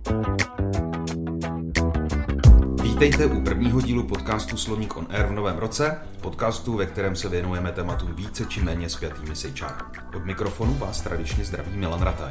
Vítejte u prvního dílu podcastu Slovník on Air v novém roce, podcastu, ve kterém se věnujeme tématům více či méně spjatými s HR. Od mikrofonu vás tradičně zdraví Milan Rataj.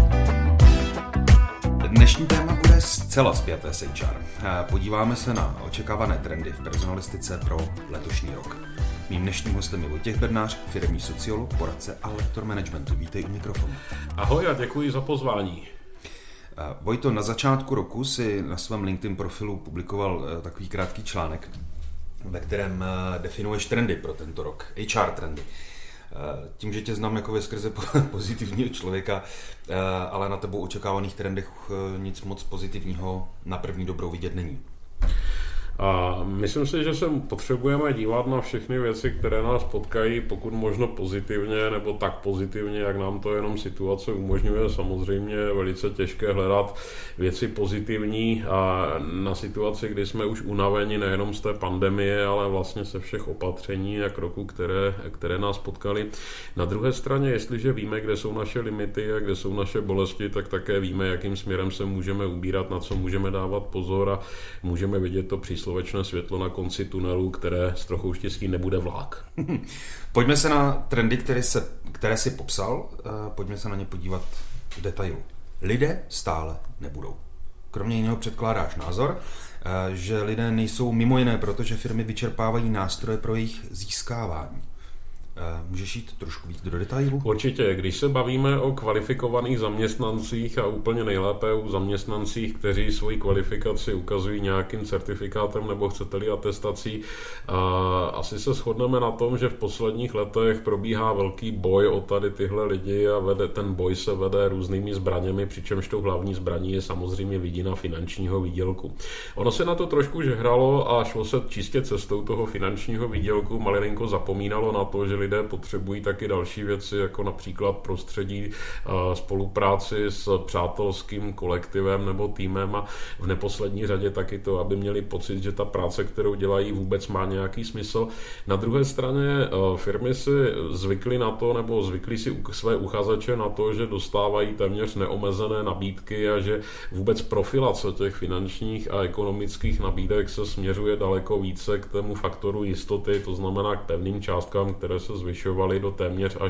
Dnešní téma bude zcela spjaté s HR. Podíváme se na očekávané trendy v personalistice pro letošní rok. Mým dnešním hostem je Vojtěch Bednář, firemní sociolog, poradce a lektor managementu. Vítej u mikrofonu. Ahoj a děkuji za pozvání. Vojto, na začátku roku si na svém LinkedIn profilu publikoval takový krátký článek, ve kterém definuješ trendy pro tento rok, HR trendy. Tím, že tě znám jako veskrze pozitivního člověka, ale na tebou očekávaných trendech nic moc pozitivního na první dobrou vidět není. A myslím si, že se potřebujeme dívat na všechny věci, které nás potkají, pokud možno pozitivně, nebo tak pozitivně, jak nám to jenom situace umožňuje. Samozřejmě je velice těžké hledat věci pozitivní a na situaci, kdy jsme už unaveni nejenom z té pandemie, ale vlastně se všech opatření a kroků, které nás potkaly. Na druhé straně, jestliže víme, kde jsou naše limity a kde jsou naše bolesti, tak také víme, jakým směrem se můžeme ubírat, na co můžeme dávat pozor a můžeme vidět to příslovečné světlo na konci tunelu, které s trochou štěstí nebude vlák. Pojďme se na trendy, které jsi popsal, pojďme se na ně podívat v detailu. Lidé stále nebudou. Kromě jiného předkládáš názor, že lidé nejsou mimo jiné, protože firmy vyčerpávají nástroje pro jejich získávání. Můžeš jít trošku víc do detailu? Určitě, když se bavíme o kvalifikovaných zaměstnancích a úplně nejlépe o zaměstnancích, kteří svoji kvalifikaci ukazují nějakým certifikátem nebo chcete-li atestací, asi se shodneme na tom, že v posledních letech probíhá velký boj o tady tyhle lidi a ten boj se vede různými zbraněmi, přičemž tou hlavní zbraní je samozřejmě vidina finančního výdělku. Ono se na to trošku žehralo a šlo se čistě cestou toho finančního výdělku, malinko zapomínalo na to, že lidé potřebují taky další věci, jako například prostředí, spolupráci s přátelským kolektivem nebo týmem a v neposlední řadě taky to, aby měli pocit, že ta práce, kterou dělají, vůbec má nějaký smysl. Na druhé straně firmy si zvykly na to, nebo zvykly si své uchazeče na to, že dostávají téměř neomezené nabídky a že vůbec profilace těch finančních a ekonomických nabídek se směřuje daleko více k tomu faktoru jistoty, to znamená k pevným částkám, které se zvyšovaly do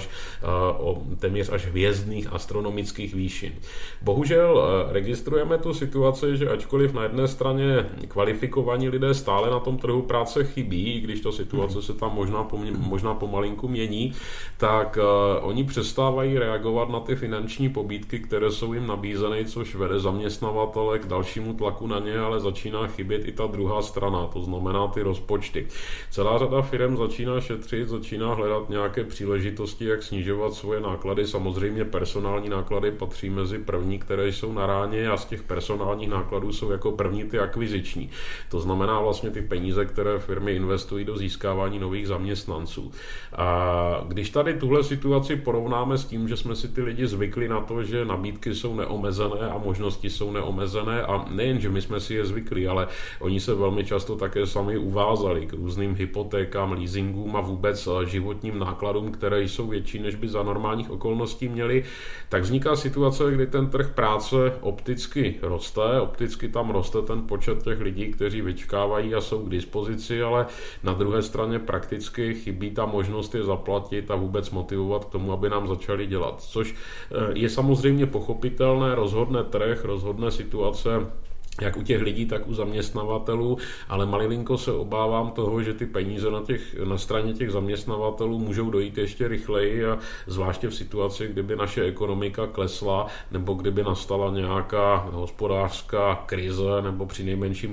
téměř až hvězdných astronomických výšin. Bohužel registrujeme tu situaci, že ačkoliv na jedné straně kvalifikovaní lidé stále na tom trhu práce chybí, i když ta situace se tam možná pomalinku mění, tak oni přestávají reagovat na ty finanční pobídky, které jsou jim nabízeny, což vede zaměstnavatele k dalšímu tlaku na ně, ale začíná chybět i ta druhá strana, to znamená ty rozpočty. Celá řada firem začíná šetřit, začíná hledat nějaké příležitosti, jak snižovat svoje náklady. Samozřejmě personální náklady patří mezi první, které jsou na ráně a z těch personálních nákladů jsou jako první ty akviziční. To znamená vlastně ty peníze, které firmy investují do získávání nových zaměstnanců. A když tady tuhle situaci porovnáme s tím, že jsme si ty lidi zvykli na to, že nabídky jsou neomezené a možnosti jsou neomezené a nejen, že my jsme si je zvykli, ale oni se velmi často také sami uvázali k různým hypotékám, leasingům a vůbec životním nákladům, které jsou větší, než by za normálních okolností měli, tak vzniká situace, kdy ten trh práce opticky roste, opticky tam roste ten počet těch lidí, kteří vyčkávají a jsou k dispozici, ale na druhé straně prakticky chybí ta možnost je zaplatit a vůbec motivovat k tomu, aby nám začali dělat. Což je samozřejmě pochopitelné, rozhodne trh, rozhodne situace, jak u těch lidí, tak u zaměstnavatelů, ale malinko se obávám toho, že ty peníze na straně těch zaměstnavatelů můžou dojít ještě rychleji a zvláště v situaci, kdyby naše ekonomika klesla nebo kdyby nastala nějaká hospodářská krize nebo přinejmenším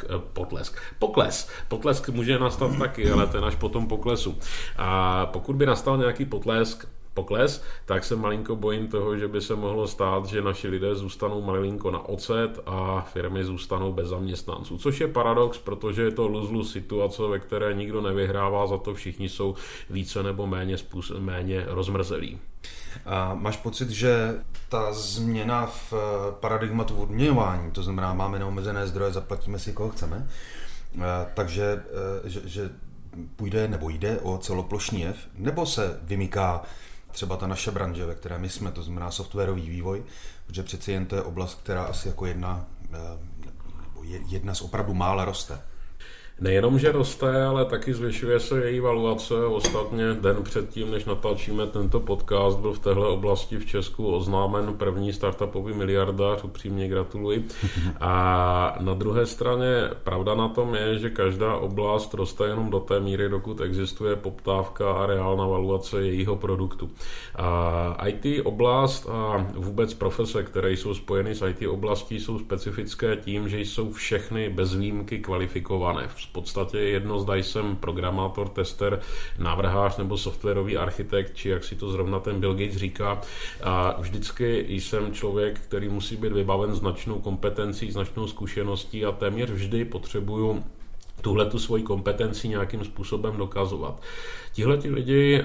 pokles. Pokles může nastat taky, ale ten až po tom poklesu. A pokud by nastal nějaký pokles, tak se malinko bojím toho, že by se mohlo stát, že naši lidé zůstanou malinko na ocet a firmy zůstanou bez zaměstnanců. Což je paradox, protože je to luz situace, ve které nikdo nevyhrává, za to všichni jsou více nebo méně rozmrzelí. A máš pocit, že ta změna v paradigmatu odměňování, to znamená, máme neomezené zdroje, zaplatíme si koho chceme, takže že půjde nebo jde o celoplošný jev, nebo se vymyká třeba ta naše branže, ve které my jsme, to znamená softwarový vývoj, protože přeci jen to je oblast, která asi jako jedna z opravdu mála roste. Nejenom, že roste, ale taky zvyšuje se její valuace. Ostatně den předtím, než natáčíme tento podcast, byl v téhle oblasti v Česku oznámen první startupový miliardář, upřímně gratuluji. A na druhé straně pravda na tom je, že každá oblast roste jenom do té míry, dokud existuje poptávka a reálná valuace jejího produktu. A IT oblast a vůbec profese, které jsou spojeny s IT oblastí, jsou specifické tím, že jsou všechny bez výjimky kvalifikované. V podstatě jedno, zda jsem programátor, tester, návrhář nebo softwarový architekt, či jak si to zrovna ten Bill Gates říká. A vždycky jsem člověk, který musí být vybaven značnou kompetencí, značnou zkušeností a téměř vždy potřebuju tuhletu svoji kompetenci nějakým způsobem dokazovat. Tihleti lidi,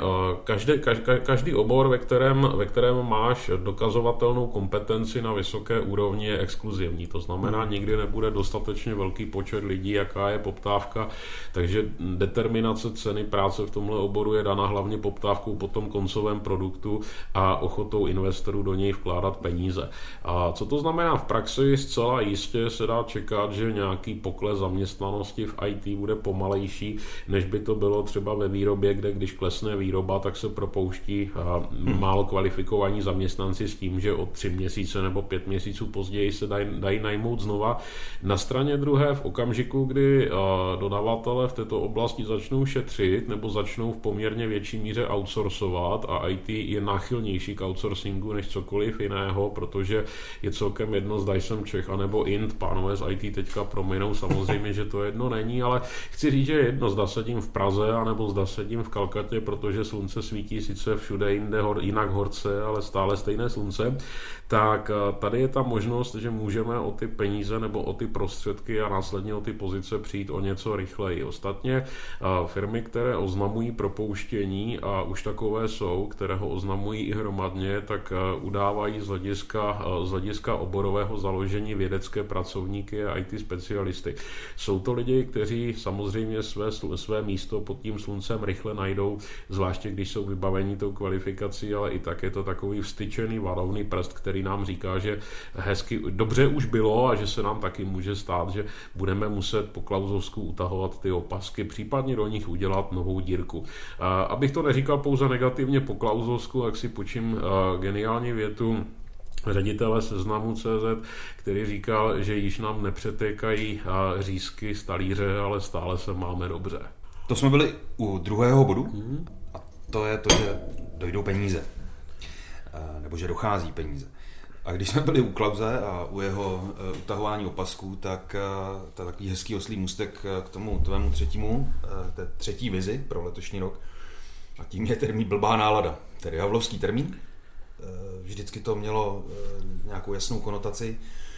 každý obor, ve kterém máš dokazovatelnou kompetenci na vysoké úrovni, je exkluzivní. To znamená, nikdy nebude dostatečně velký počet lidí, jaká je poptávka, takže determinace ceny práce v tomhle oboru je daná hlavně poptávkou po tom koncovém produktu a ochotou investorů do něj vkládat peníze. A co to znamená v praxi? Zcela jistě se dá čekat, že nějaký pokles zaměstnanosti v IT bude pomalejší, než by to bylo třeba ve výrobě, kde když klesne výroba, tak se propouští málo kvalifikovaní zaměstnanci s tím, že o 3 měsíce nebo 5 měsíců později se dají najmout znova. Na straně druhé v okamžiku, kdy dodavatelé v této oblasti začnou šetřit nebo začnou v poměrně větší míře outsourcovat a IT je náchylnější k outsourcingu než cokoliv jiného, protože je celkem jedno, zda jsem Čech anebo Ind, pánové z IT teďka prominou, samozřejmě, že to jedno není, ale chci říct, že jedno, zda sedím v Praze anebo zda sedím v Kalkatě, protože slunce svítí sice všude jinde jinak horce, ale stále stejné slunce, tak tady je ta možnost, že můžeme o ty peníze nebo o ty prostředky a následně o ty pozice přijít o něco rychleji. Ostatně firmy, které oznamují propouštění, a už takové jsou, které ho oznamují i hromadně, tak udávají z hlediska oborového založení vědecké pracovníky a IT specialisty. Jsou to lidi, kteří samozřejmě své místo pod tím sluncem rychle najdou, zvláště když jsou vybavení tou kvalifikací, ale i tak je to takový vstyčený varovný prst, který nám říká, že dobře už bylo a že se nám taky může stát, že budeme muset po Klausovsku utahovat ty opasky, případně do nich udělat novou dírku. Abych to neříkal pouze negativně po Klausovsku, tak si počím geniální větu ředitele Seznamu.cz, který říkal, že již nám nepřetékají řízky z talíře, ale stále se máme dobře. To jsme byli u druhého bodu a to je to, že dojdou peníze. Nebo že dochází peníze. A když jsme byli u Klause a u jeho utahování opasků, tak to je takový hezký oslý můstek k tomu tvému třetí vizi pro letošní rok. A tím je termín blbá nálada, tedy havlovský termín. Vždycky to mělo nějakou jasnou konotaci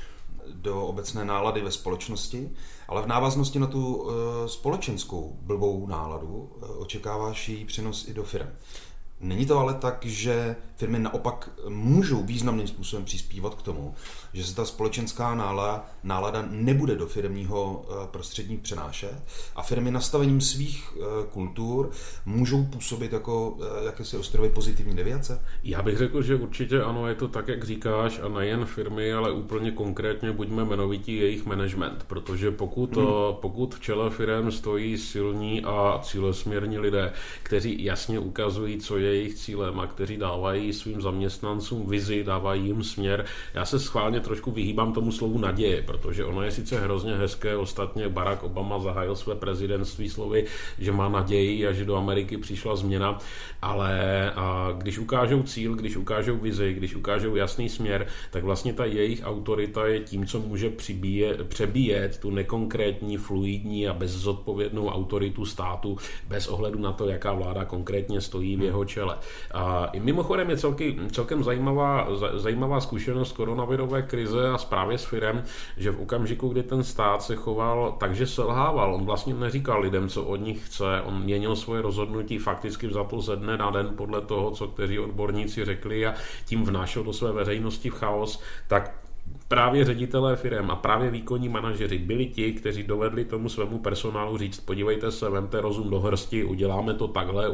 do obecné nálady ve společnosti, ale v návaznosti na tu společenskou blbou náladu očekáváš její přenos i do firem. Není to ale tak, že firmy naopak můžou významným způsobem přispívat k tomu, že se ta společenská nálada nebude do firemního prostředí přenášet a firmy nastavením svých kultur můžou působit jako jakési ostrovy pozitivní deviace? Já bych řekl, že určitě ano, je to tak, jak říkáš, a nejen firmy, ale úplně konkrétně buďme jmenovití jejich management, protože pokud v čele firem stojí silní a cílesměrní lidé, kteří jasně ukazují, co je jejich cílem a kteří dávají svým zaměstnancům vizi, dávají jim směr. Já se schválně trošku vyhýbám tomu slovu naděje, protože ono je sice hrozně hezké, ostatně Barack Obama zahájil své prezidentství slovy, že má naději a že do Ameriky přišla změna, ale když ukážou cíl, když ukážou vizi, když ukážou jasný směr, tak vlastně ta jejich autorita je tím, co může přebíjet tu nekonkrétní, fluidní a bezzodpovědnou autoritu státu bez ohledu na to, jaká vláda konkrétně stojí v jeho čele. A mimochodem je celkem zajímavá zkušenost koronavirové krize a zprávě s firem, že v okamžiku, kdy ten stát se choval tak, že selhával, on vlastně neříkal lidem, co od nich chce, on měnil svoje rozhodnutí fakticky vzato ze dne na den podle toho, co kteří odborníci řekli a tím vnášel do své veřejnosti v chaos, tak právě ředitelé firem a právě výkonní manažeři byli ti, kteří dovedli tomu svému personálu říct, podívejte se, vemte rozum do hrsti, uděláme to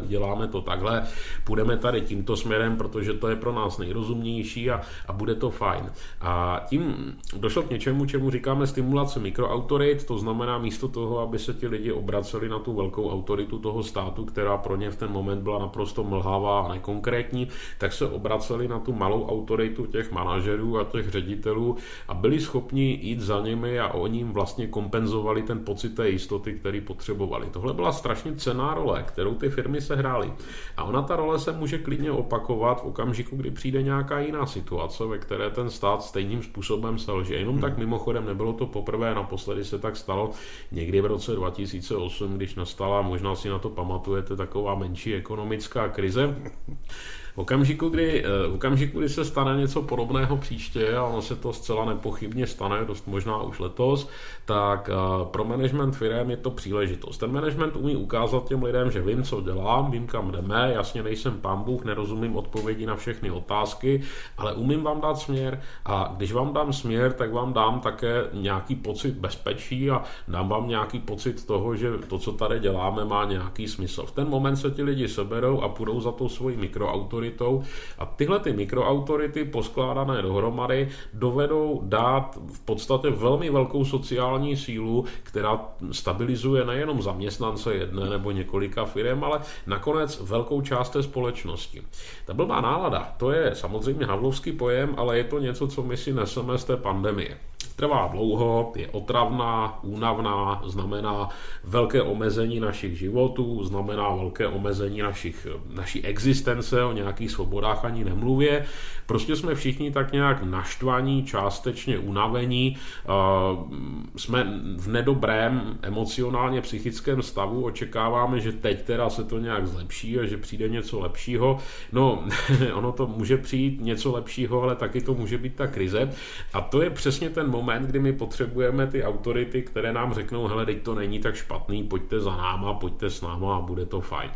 takhle, půjdeme tady tímto směrem, protože to je pro nás nejrozumnější a bude to fajn. A tím došlo k něčemu, čemu říkáme stimulace mikroautorit, to znamená místo toho, aby se ti lidi obraceli na tu velkou autoritu toho státu, která pro ně v ten moment byla naprosto mlhavá a nekonkrétní, tak se obraceli na tu malou autoritu těch manažerů a těch ředitelů a byli schopni jít za nimi a oni jim vlastně kompenzovali ten pocit té jistoty, který potřebovali. Tohle byla strašně cenná role, kterou ty firmy sehrály. A ona ta role se může klidně opakovat v okamžiku, kdy přijde nějaká jiná situace, ve které ten stát stejným způsobem selže. Jenom tak mimochodem nebylo to poprvé, naposledy se tak stalo někdy v roce 2008, když nastala, možná si na to pamatujete, taková menší ekonomická krize. V okamžiku, kdy se stane něco podobného příště, a ono se to zcela nepochybně stane, dost možná už letos, tak pro management firem je to příležitost. Ten management umí ukázat těm lidem, že vím, co dělám, vím, kam jdeme, jasně nejsem pán Bůh, nerozumím odpovědi na všechny otázky, ale umím vám dát směr a když vám dám směr, tak vám dám také nějaký pocit bezpečí a dám vám nějaký pocit toho, že to, co tady děláme, má nějaký smysl. V ten moment se ti lidi seberou a půjdou za tou svojí mikroautoritou a tyhle ty mikroautority poskládané dohromady dovedou dát v podstatě velmi velkou sociální sílu, která stabilizuje nejenom zaměstnance jedné nebo několika firem, ale nakonec velkou část té společnosti. Ta blbá nálada, to je samozřejmě havlovský pojem, ale je to něco, co my si neseme z té pandemie. Trvá dlouho, je otravná, únavná, znamená velké omezení našich životů, znamená velké omezení naší existence, o nějakých svobodách ani nemluvě. Prostě jsme všichni tak nějak naštvaní, částečně unavení, jsme v nedobrém emocionálně psychickém stavu, očekáváme, že teď teda se to nějak zlepší a že přijde něco lepšího. No, ono to může přijít něco lepšího, ale taky to může být ta krize. A to je přesně ten moment, kdy my potřebujeme ty autority, které nám řeknou, hele, teď to není tak špatný, pojďte za náma, pojďte s náma a bude to fajn.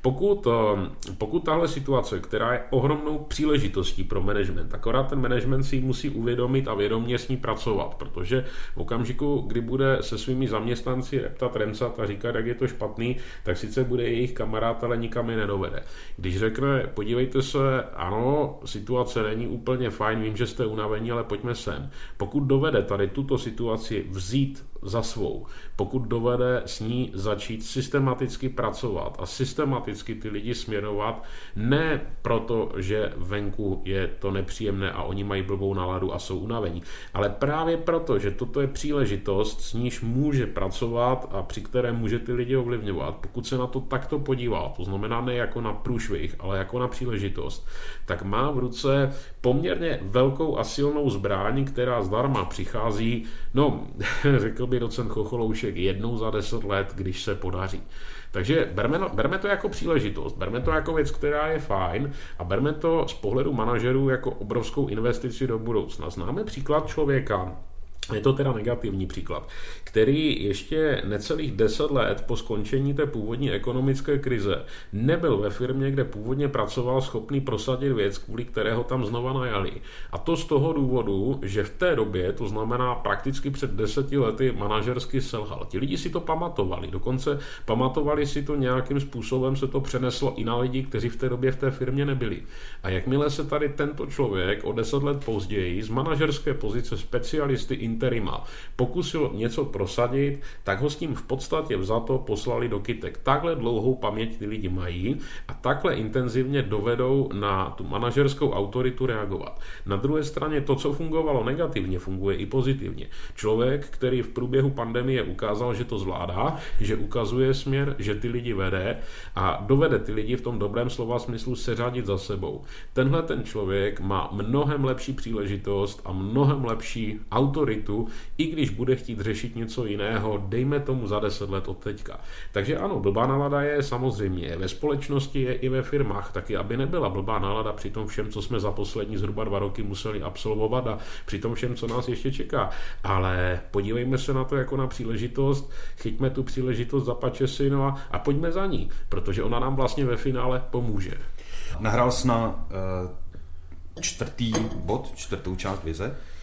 Pokud tahle situace, která je ohromnou příležitostí pro management, akorát ten management si ji musí uvědomit a vědomě s ní pracovat, protože v okamžiku, kdy bude se svými zaměstnanci reptat, remcat a říkat, jak je to špatný, tak sice bude jejich kamarád, ale nikam je nedovede. Když řekne, podívejte se, ano, situace není úplně fajn, vím, že jste unavení, ale pojďme sem. Pokud dovede tady tuto situaci vzít za svou, pokud dovede s ní začít systematicky pracovat a systematicky ty lidi směrovat, ne proto, že venku je to nepříjemné a oni mají blbou náladu a jsou unavení, ale právě proto, že toto je příležitost, s níž může pracovat a při které může ty lidi ovlivňovat. Pokud se na to takto podívá, to znamená ne jako na průšvih, ale jako na příležitost, tak má v ruce poměrně velkou a silnou zbraň, která zdarma přichází, no, řekl by docent Chocholoušek, jednou za 10 let, když se podaří. Takže berme to jako příležitost, berme to jako věc, která je fajn a berme to z pohledu manažerů jako obrovskou investici do budoucna. Známe příklad člověka, je to teda negativní příklad, který ještě necelých 10 let po skončení té původní ekonomické krize nebyl ve firmě, kde původně pracoval, schopný prosadit věc, kvůli kterého tam znova najali. A to z toho důvodu, že v té době, to znamená prakticky před 10 lety, manažersky selhal. Ti lidi si to pamatovali, dokonce pamatovali si to nějakým způsobem, se to přeneslo i na lidi, kteří v té době v té firmě nebyli. A jakmile se tady tento člověk o 10 let později z manažerské pozice specialisty interima pokusil něco prosadit, tak ho s tím v podstatě vzato poslali do kytek. Takhle dlouhou paměť ty lidi mají a takhle intenzivně dovedou na tu manažerskou autoritu reagovat. Na druhé straně to, co fungovalo negativně, funguje i pozitivně. Člověk, který v průběhu pandemie ukázal, že to zvládá, že ukazuje směr, že ty lidi vede a dovede ty lidi v tom dobrém slova smyslu seřadit za sebou. Tenhle ten člověk má mnohem lepší příležitost a mnohem lepší autoritu, i když bude chtít řešit něco jiného, dejme tomu za 10 let od teďka. Takže ano, blbá nálada je samozřejmě ve společnosti, je i ve firmách, taky aby nebyla blbá nálada při tom všem, co jsme za poslední zhruba 2 roky museli absolvovat a při tom všem, co nás ještě čeká. Ale podívejme se na to jako na příležitost, chyťme tu příležitost za pačesy, no a pojďme za ní, protože ona nám vlastně ve finále pomůže. Nahrál jsi na čtvrtý bod, čtvrtou část vize.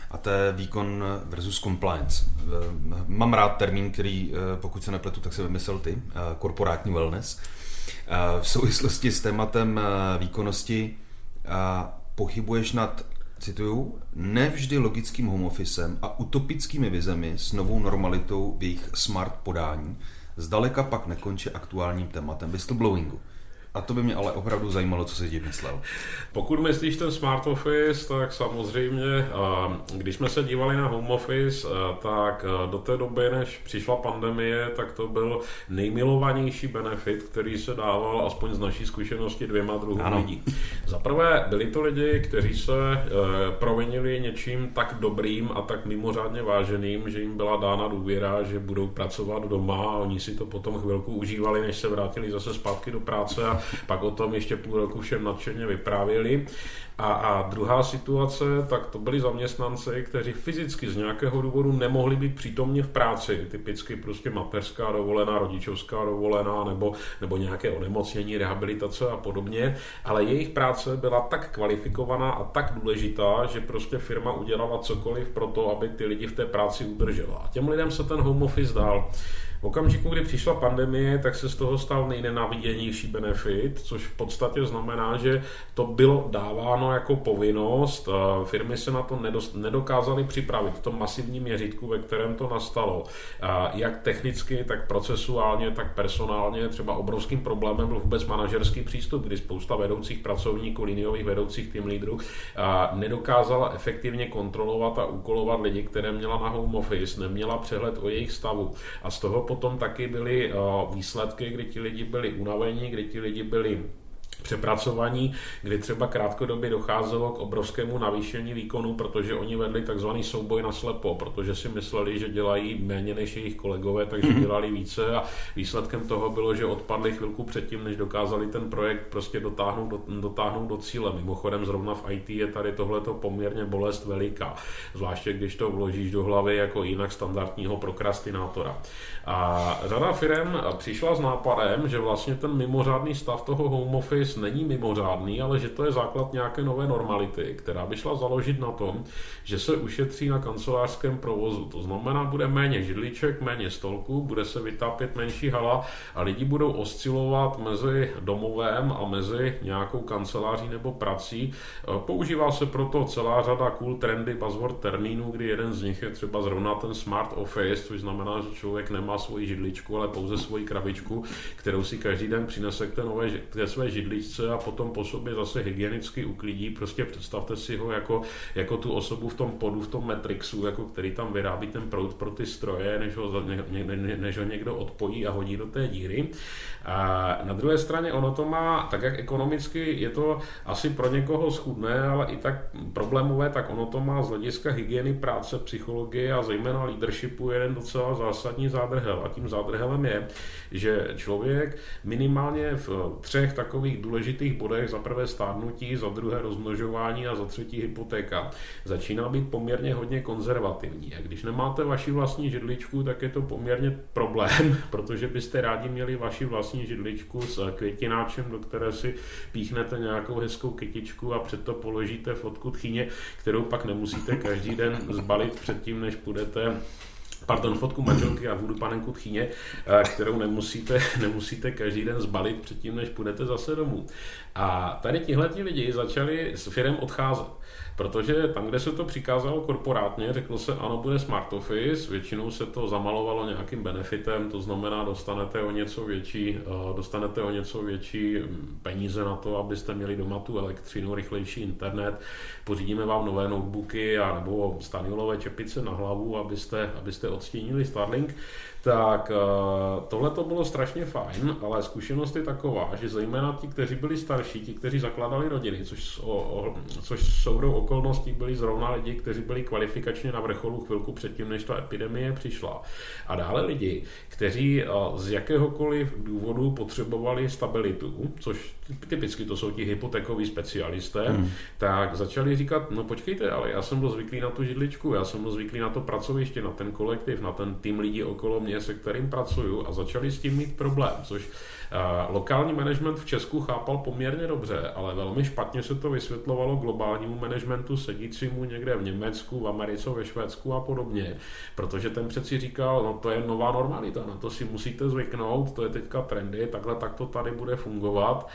a to je výkon versus compliance. Mám rád termín, který, pokud se nepletu, tak se vymyslel ty, korporátní wellness. V souvislosti s tématem výkonnosti pochybuješ nad, cituju, nevždy logickým home officem a utopickými vizemi s novou normalitou v jejich smart podání, zdaleka pak nekončí aktuálním tématem whistleblowingu. A to by mě ale opravdu zajímalo, co jsi tím myslel. Pokud myslíš ten smart office, tak samozřejmě, když jsme se dívali na home office, tak do té doby, než přišla pandemie, tak to byl nejmilovanější benefit, který se dával, aspoň z naší zkušenosti, 2 druhům lidí. Za prvé byli to lidi, kteří se provinili něčím tak dobrým a tak mimořádně váženým, že jim byla dána důvěra, že budou pracovat doma a oni si to potom chvilku užívali, než se vrátili zase zpátky do práce a pak o tom ještě půl roku všem nadšeně vyprávěli. A druhá situace, tak to byli zaměstnanci, kteří fyzicky z nějakého důvodu nemohli být přítomni v práci. Typicky prostě mateřská dovolená, rodičovská dovolená nebo nějaké onemocnění, rehabilitace a podobně. Ale jejich práce byla tak kvalifikovaná a tak důležitá, že prostě firma udělala cokoliv pro to, aby ty lidi v té práci udržela. A těm lidem se ten home office dal. V okamžiku, kdy přišla pandemie, tak se z toho stal nejnenáviděnější benefit, což v podstatě znamená, že to bylo dáváno jako povinnost. Firmy se na to nedokázaly připravit v tom masivním měřítku, ve kterém to nastalo. Jak technicky, tak procesuálně, tak personálně. Třeba obrovským problémem byl vůbec manažerský přístup, kdy spousta vedoucích pracovníků, liniových vedoucích team leaderů nedokázala efektivně kontrolovat a úkolovat lidi, které měla na home office, neměla přehled o jejich stavu. A z toho potom taky byly výsledky, kdy ti lidi byli unavení, kdy ti lidi byli přepracovaní, kdy třeba krátkodobě docházelo k obrovskému navýšení výkonu, protože oni vedli takzvaný souboj na slepo, protože si mysleli, že dělají méně než jejich kolegové, takže dělali více a výsledkem toho bylo, že odpadli chvilku předtím, než dokázali ten projekt prostě dotáhnout do cíle. Mimochodem zrovna v IT je tady tohleto poměrně bolest veliká, zvláště když to vložíš do hlavy jako jinak standardního prokrastinátora. A řada firem přišla s nápadem, že vlastně ten mimořádný stav toho home office není mimořádný, ale že to je základ nějaké nové normality, která by šla založit na tom, že se ušetří na kancelářském provozu. To znamená, bude méně židliček, méně stolků, bude se vytápět menší hala a lidi budou oscilovat mezi domovem a mezi nějakou kanceláří nebo prací. Používá se proto celá řada cool trendy, buzzword termínů, kdy jeden z nich je třeba zrovna ten smart office, což znamená, že člověk nemá svoji židličku, ale pouze svoji krabičku, kterou si každý den přinese k té své židličce a potom po sobě zase hygienicky uklidí. Prostě představte si ho jako tu osobu v tom podu, v tom Matrixu, jako který tam vyrábí ten proud pro ty stroje, než ho někdo odpojí a hodí do té díry. A na druhé straně ono to má, tak jak ekonomicky je to asi pro někoho schudné, ale i tak problémové, tak ono to má z hlediska hygieny práce, psychologie a zejména leadershipu jeden docela zásadní zádrhel. A tím zádrhelem je, že člověk minimálně v 3 takových důležitých bodech, za prvé stárnutí, za druhé rozmnožování a za třetí hypotéka, začíná být poměrně hodně konzervativní. A když nemáte vaši vlastní židličku, tak je to poměrně problém, protože byste rádi měli vaši vlastní židličku s květináčem, do které si píchnete nějakou hezkou kytičku a před to položíte fotku tchyně, kterou pak nemusíte každý den zbalit předtím, než půjdete fotku manželky a vůdu panenku tchyně, kterou nemusíte každý den zbalit předtím, než půjdete zase domů. A tady tihleti lidi začali s firem odcházet. Protože tam, kde se to přikázalo korporátně, řeklo se, ano, bude smart office, většinou se to zamalovalo nějakým benefitem, to znamená, dostanete o něco větší peníze na to, abyste měli doma tu elektřinu, rychlejší internet, pořídíme vám nové notebooky a nebo staniolové čepice na hlavu, abyste odstínili Starlink. Tak tohle to bylo strašně fajn, ale zkušenost je taková, že zejména ti, kteří byli starší, ti, kteří zakládali rodiny, což soudou okolností byli zrovna lidi, kteří byli kvalifikačně na vrcholu chvilku předtím, než ta epidemie přišla. A dále lidi, kteří z jakéhokoliv důvodu potřebovali stabilitu, což typicky to jsou ti hypotékoví specialisté, tak začali říkat, no počkejte, ale já jsem byl zvyklý na tu židličku, já jsem byl zvyklý na to pracoviště, na ten kolektiv, na ten tým lidí okolo mě, se kterým pracuju a začali s tím mít problém, což lokální management v Česku chápal poměrně dobře, ale velmi špatně se to vysvětlovalo globálnímu managementu managementu sedícímu někde v Německu, v Americe, ve Švédsku a podobně, protože ten přeci říkal, no to je nová normalita, na to si musíte zvyknout, to je teďka trendy, takhle tak to tady bude fungovat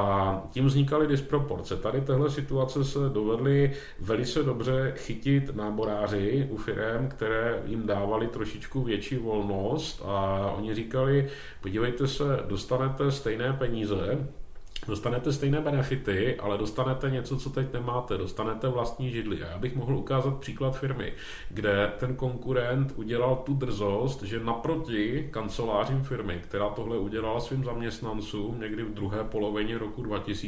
a tím vznikaly disproporce. Tady téhle situace se dovedly velice dobře chytit náboráři u firem, které jim dávali trošičku větší volnost a oni říkali, podívejte se, dostanete stejné peníze, dostanete stejné benefity, ale dostanete něco, co teď nemáte. Dostanete vlastní židli. A já bych mohl ukázat příklad firmy, kde ten konkurent udělal tu drzost, že naproti kancelářím firmy, která tohle udělala svým zaměstnancům někdy v druhé polovině roku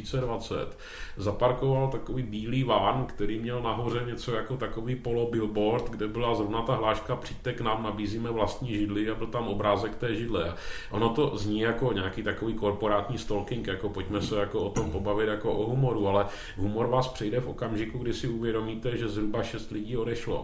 2020, zaparkoval takový bílý van, který měl nahoře něco jako takový polo-billboard, kde byla zrovna ta hláška přijďte k nám, nabízíme vlastní židli a byl tam obrázek té židle. A ono to zní jako nějaký takový korporátní stalking, jako pojďme se jako o tom pobavit jako o humoru, ale humor vás přijde v okamžiku, kdy si uvědomíte, že zhruba 6 lidí odešlo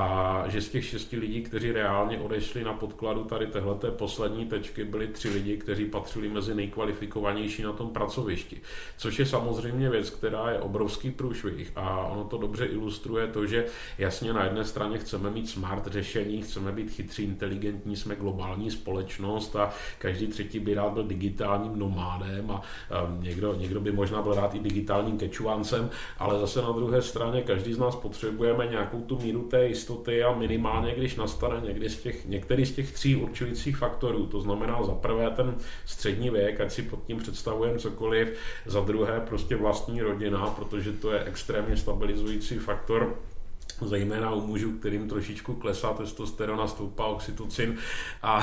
a že z těch 6 lidí, kteří reálně odešli na podkladu tady téhleté poslední tečky, byli 3 lidi, kteří patřili mezi nejkvalifikovanější na tom pracovišti. Což je samozřejmě věc, která je obrovský průšvih a ono to dobře ilustruje to, že jasně na jedné straně chceme mít smart řešení, chceme být chytří, inteligentní, jsme globální společnost a každý třetí by rád byl digitálním nomádem a někdo by možná byl rád i digitálním kečuáncem, ale zase na druhé straně každý z nás potřebujeme nějakou tu míru té jistoty a minimálně, když nastane některý z těch 3 určujících faktorů, to znamená za prvé ten střední věk, ať si pod tím představujeme cokoliv, za druhé prostě vlastní rodina, protože to je extrémně stabilizující faktor, zejména u mužů, kterým trošičku klesá testosteron a stoupá oxytocin a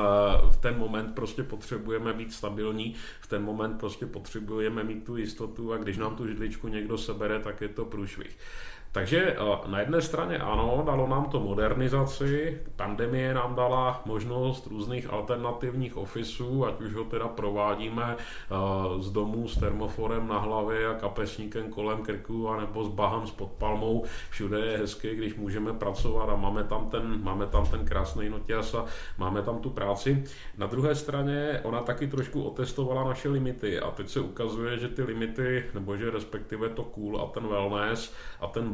v ten moment prostě potřebujeme být stabilní, v ten moment prostě potřebujeme mít tu jistotu a když nám tu židličku někdo sebere, tak je to průšvih. Takže na jedné straně ano, dalo nám to modernizaci, pandemie nám dala možnost různých alternativních ofisů, ať už ho teda provádíme z domu s termoforem na hlavě a kapesníkem kolem krku, anebo s bahem s podpalmou, všude je hezky, když můžeme pracovat a máme tam ten krásný noťaz a máme tam tu práci. Na druhé straně ona taky trošku otestovala naše limity a teď se ukazuje, že ty limity, nebo že respektive to cool a ten wellness a ten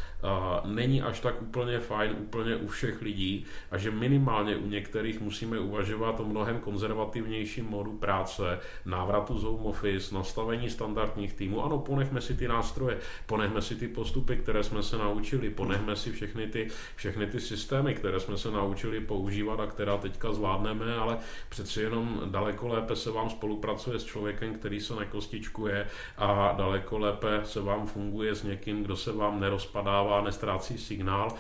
není až tak úplně fajn úplně u všech lidí a že minimálně u některých musíme uvažovat o mnohem konzervativnějším modu práce, návratu z home office, nastavení standardních týmů. Ano, ponechme si ty nástroje, ponechme si ty postupy, které jsme se naučili, ponechme si všechny ty systémy, které jsme se naučili používat a která teďka zvládneme, ale přeci jenom daleko lépe se vám spolupracuje s člověkem, který se nekostičkuje a daleko lépe se vám funguje s někým, kdo se vám nerozpadává, nestrácí signál,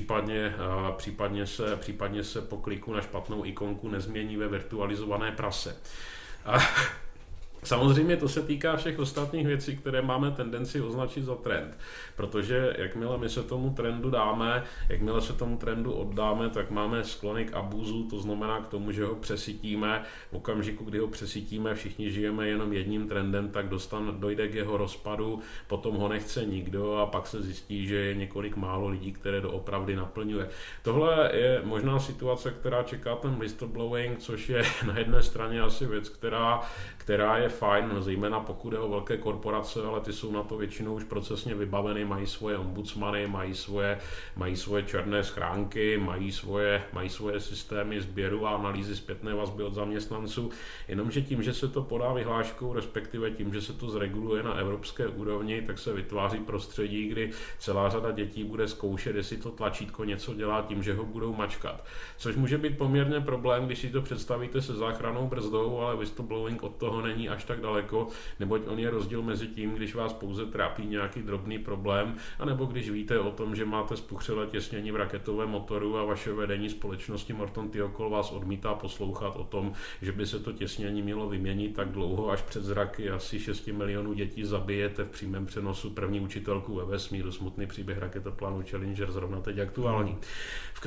případně se po kliku na špatnou ikonku nezmění ve virtualizované prase. A samozřejmě to se týká všech ostatních věcí, které máme tendenci označit za trend, protože jakmile my se tomu trendu dáme, jakmile se tomu trendu oddáme, tak máme sklony k abuzu, to znamená k tomu, že ho přesytíme. V okamžiku, kdy ho přesytíme, všichni žijeme jenom jedním trendem, tak dojde k jeho rozpadu, potom ho nechce nikdo a pak se zjistí, že je několik málo lidí, které doopravdy naplňuje. Tohle je možná situace, která čeká ten whistleblowing, což je na jedné straně asi věc, která je fajn, zejména pokud je o velké korporace, ale ty jsou na to většinou už procesně vybaveny, mají svoje ombudsmany, mají svoje černé schránky, mají svoje systémy sběru a analýzy zpětné vazby od zaměstnanců, jenomže tím, že se to podá vyhláškou, respektive tím, že se to zreguluje na evropské úrovni, tak se vytváří prostředí, kdy celá řada dětí bude zkoušet, jestli to tlačítko něco dělá tím, že ho budou mačkat. Což může být poměrně problém, když si to představíte se záchrannou brzdou, ale whistleblowing od toho není až tak daleko, neboť on je rozdíl mezi tím, když vás pouze trápí nějaký drobný problém, anebo když víte o tom, že máte spuchřelé těsnění v raketovém motoru a vaše vedení společnosti Morton Thiokol vás odmítá poslouchat o tom, že by se to těsnění mělo vyměnit tak dlouho, až před zraky asi 6 milionů dětí zabijete v přímém přenosu první učitelku ve vesmíru, smutný příběh raketoplánu Challenger zrovna teď aktuální. V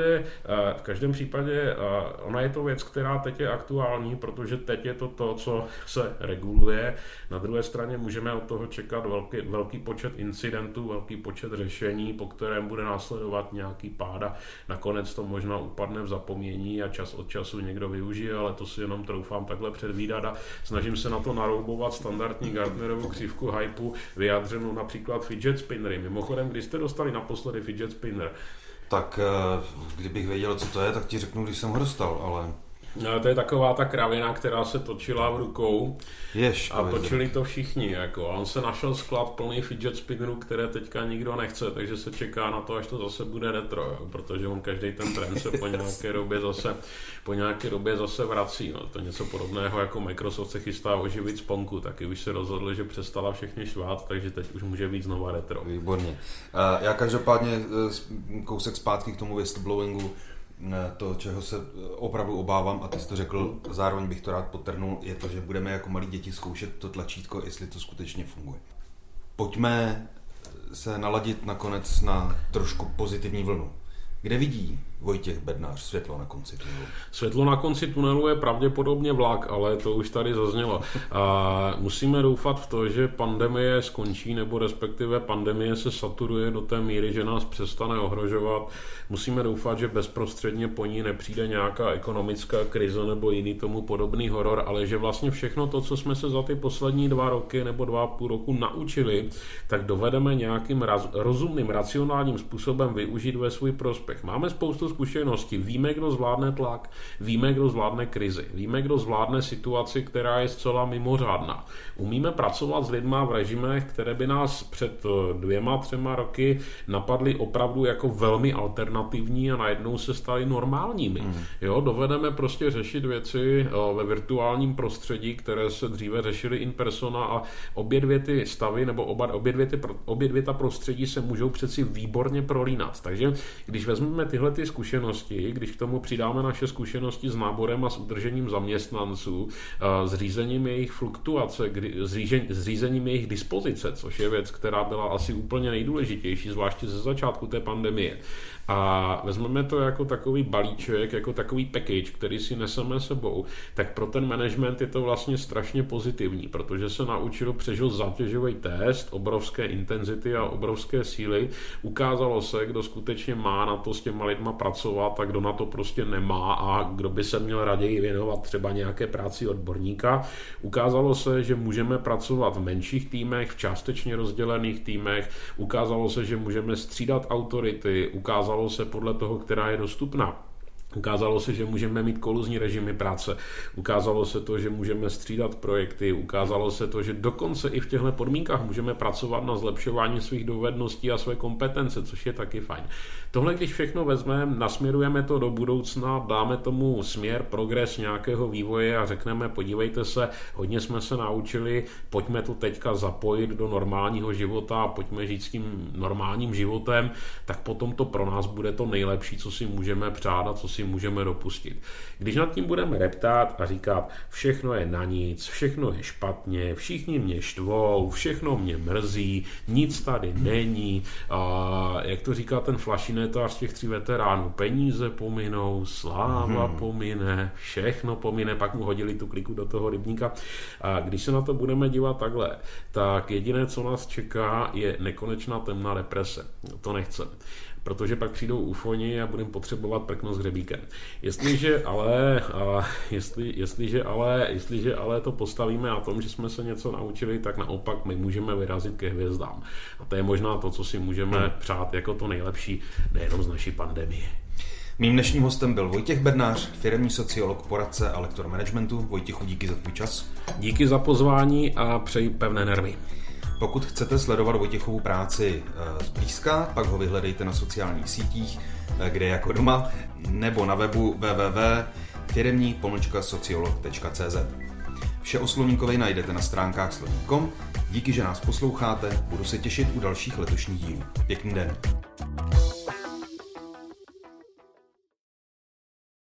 každém případě ona je to věc, která teď je aktuální, protože teď je to, co se reguluje. Na druhé straně můžeme od toho čekat velký počet incidentů, velký počet řešení, po kterém bude následovat nějaký pád a nakonec to možná upadne v zapomnění a čas od času někdo využije, ale to si jenom troufám takhle předvídat a snažím se na to naroubovat standardní Gartnerovu křivku hypeu, vyjádřenou například fidget spinnery. Mimochodem, když jste dostali naposledy fidget spinner? Tak kdybych věděl, co to je, tak ti řeknu, když jsem ho dostal, ale... To je taková ta kravina, která se točila v rukou a točili to všichni. Jako. On se našel sklad plný fidget spinnerů, které teďka nikdo nechce, takže se čeká na to, až to zase bude retro, jo, protože on každý ten trend se po nějaké době zase vrací. No. To je něco podobného, jako Microsoft se chystá oživit Sponku, taky už se rozhodl, že přestala všechny švát, takže teď už může být znova retro. Výborně. Já každopádně kousek zpátky k tomu whistleblowingu, to, čeho se opravdu obávám, a ty jsi to řekl, zároveň bych to rád podtrhnul, je to, že budeme jako malí děti zkoušet to tlačítko, jestli to skutečně funguje. Pojďme se naladit nakonec na trošku pozitivní vlnu. Kde vidí Vojtěch Bednář světlo na konci tunelu? Světlo na konci tunelu je pravděpodobně vlak, ale to už tady zaznělo. A musíme doufat v to, že pandemie skončí, nebo respektive pandemie se saturuje do té míry, že nás přestane ohrožovat. Musíme doufat, že bezprostředně po ní nepřijde nějaká ekonomická krize nebo jiný tomu podobný horor, ale že vlastně všechno to, co jsme se za ty poslední 2 roky nebo 2,5 roku naučili, tak dovedeme nějakým rozumným, racionálním způsobem využít ve svůj prospěch. Máme spoustu zkušeností. Víme, kdo zvládne tlak, víme, kdo zvládne krizi, víme, kdo zvládne situaci, která je zcela mimořádná. Umíme pracovat s lidma v režimech, které by nás před 2-3 roky napadly opravdu jako velmi alternativní a najednou se staly normálními. Jo, dovedeme prostě řešit věci ve virtuálním prostředí, které se dříve řešily in persona a obě dvě ty stavy nebo obě dvě ta prostředí se můžou přeci výborně prolínat. Takže když vezmeme tyhle ty zkušenosti, když k tomu přidáme naše zkušenosti s náborem a s udržením zaměstnanců, s řízením jejich fluktuace, s řízením jejich dispozice, což je věc, která byla asi úplně nejdůležitější, zvláště ze začátku té pandemie. A vezmeme to jako takový balíček, jako takový package, který si neseme sebou, tak pro ten management je to vlastně strašně pozitivní, protože se naučil, přežil zátěžový test, obrovské intenzity a obrovské síly. Ukázalo se, kdo skutečně má na to s těma lidma pracovat a kdo na to prostě nemá a kdo by se měl raději věnovat třeba nějaké práci odborníka. Ukázalo se, že můžeme pracovat v menších týmech, v částečně rozdělených týmech. Ukázalo se, že můžeme střídat autority. Ukázalo se podle toho, která je dostupná. Ukázalo se, že můžeme mít koluzní režimy práce, ukázalo se to, že můžeme střídat projekty, ukázalo se to, že dokonce i v těchto podmínkách můžeme pracovat na zlepšování svých dovedností a své kompetence, což je taky fajn. Tohle, když všechno vezmeme, nasměrujeme to do budoucna, dáme tomu směr, progres nějakého vývoje a řekneme, podívejte se, hodně jsme se naučili, pojďme to teďka zapojit do normálního života a pojďme žít s tím normálním životem, tak potom to pro nás bude to nejlepší, co si můžeme přát a co si můžeme dopustit. Když nad tím budeme reptát a říkat, všechno je na nic, všechno je špatně, všichni mě štvou, všechno mě mrzí, nic tady není, jak to říká ten flašinetář z těch 3 veteránů, peníze pominou, sláva pomine, všechno pomine, pak mu hodili tu kliku do toho rybníka. A když se na to budeme dívat takhle, tak jediné, co nás čeká, je nekonečná temná deprese. To nechceme. Protože pak přijdou ufoni a budeme potřebovat prkno s hřebíkem. Jestliže ale to postavíme na tom, že jsme se něco naučili, tak naopak my můžeme vyrazit ke hvězdám. A to je možná to, co si můžeme přát jako to nejlepší, nejenom z naší pandemie. Mým dnešním hostem byl Vojtěch Bednář, firemní sociolog, poradce a lektor managementu. Vojtěchu, díky za tvůj čas. Díky za pozvání a přeji pevné nervy. Pokud chcete sledovat Vojtěchovu práci zblízka, pak ho vyhledejte na sociálních sítích, kde jako doma, nebo na webu www.firemní-sociolog.cz. Vše o Slovníkovi najdete na stránkách slovník.com. Díky, že nás posloucháte, budu se těšit u dalších letošních dílů. Pěkný den.